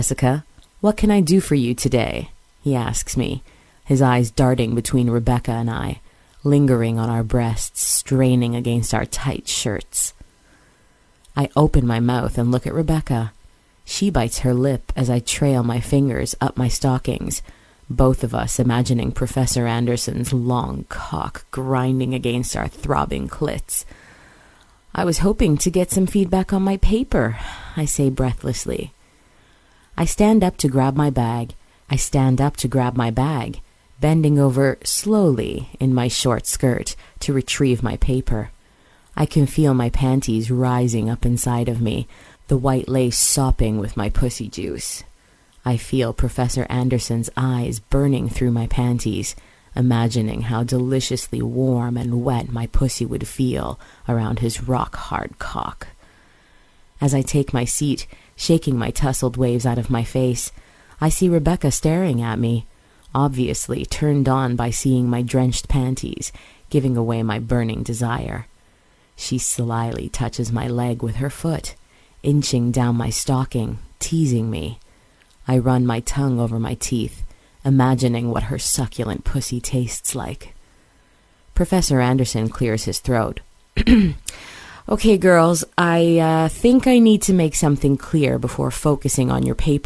Jessica, what can I do for you today? He asks me, his eyes darting between Rebecca and I, lingering on our breasts, straining against our tight shirts. I open my mouth and look at Rebecca. She bites her lip as I trail my fingers up my stockings, both of us imagining Professor Anderson's long cock grinding against our throbbing clits. I was hoping to get some feedback on my paper, I say breathlessly. I stand up to grab my bag, bending over slowly in my short skirt to retrieve my paper. I can feel my panties rising up inside of me, the white lace sopping with my pussy juice. I feel Professor Anderson's eyes burning through my panties, imagining how deliciously warm and wet my pussy would feel around his rock-hard cock. As I take my seat, shaking my tousled waves out of my face, I see Rebecca staring at me, obviously turned on by seeing my drenched panties, giving away my burning desire. She slyly touches my leg with her foot, inching down my stocking, teasing me. I run my tongue over my teeth, imagining what her succulent pussy tastes like. Professor Anderson clears his throat. Okay, girls, I think I need to make something clear before focusing on your paper.